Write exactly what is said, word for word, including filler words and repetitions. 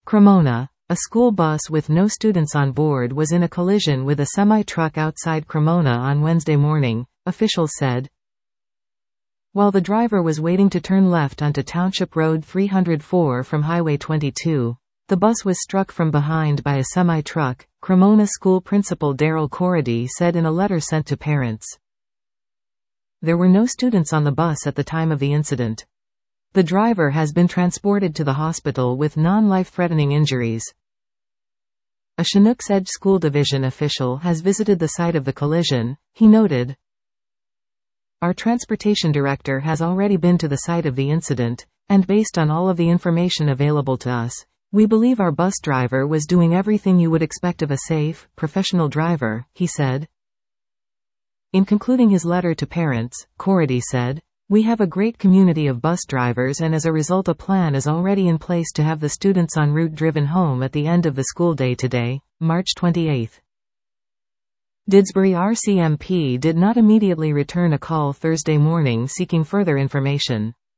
Cremona. A school bus with no students on board was in a collision with a semi-truck outside Cremona on Wednesday morning, officials said. While the driver was waiting to turn left onto Township Road three oh four from Highway twenty-two, the bus was struck from behind by a semi-truck, Cremona school principal Daryl Corrady said in a letter sent to parents. There were no students on the bus at the time of the incident. The driver has been transported to the hospital with non-life-threatening injuries. A Chinooks Edge School Division official has visited the site of the collision, he noted. Our transportation director has already been to the site of the incident, and based on all of the information available to us, we believe our bus driver was doing everything you would expect of a safe, professional driver, he said. In concluding his letter to parents, Corrady said, "We have a great community of bus drivers, and as a result a plan is already in place to have the students en route driven home at the end of the school day today, March twenty-eighth. Didsbury R C M P did not immediately return a call Thursday morning seeking further information.